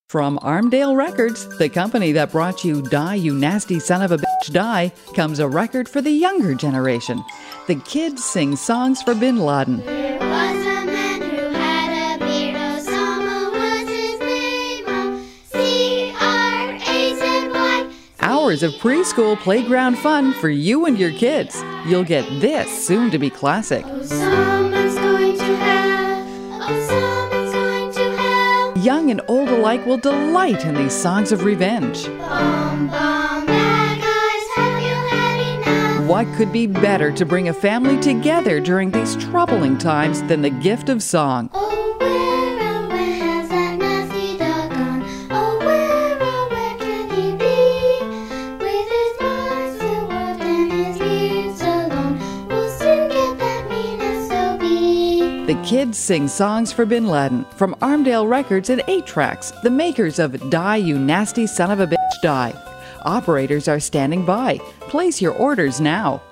From Armdale Records, the company that brought you Die You Nasty Son of a Bitch Die, comes a record for the younger generation. The kids sing songs for Bin Laden. There was a man who had a beard, Osama was his name, C-R-A-Z-Y. Hours of preschool playground fun for you and your kids. You'll get this soon-to-be classic. Osama's going to hell, Osama's going to hell. Young and old alike will delight in these songs of revenge. Bomb, bomb, bad guys, have you had enough? What could be better to bring a family together during these troubling times than the gift of song? Oh, where has that nasty dog gone? Oh, where can he be? With his eyes so wide and his beard so long, we'll soon get that mean SOB. The kids sing songs for Bin Laden from Armdale Records and 8 Tracks, the makers of Die You Nasty Son of a Bitch Die. Operators are standing by. Place your orders now.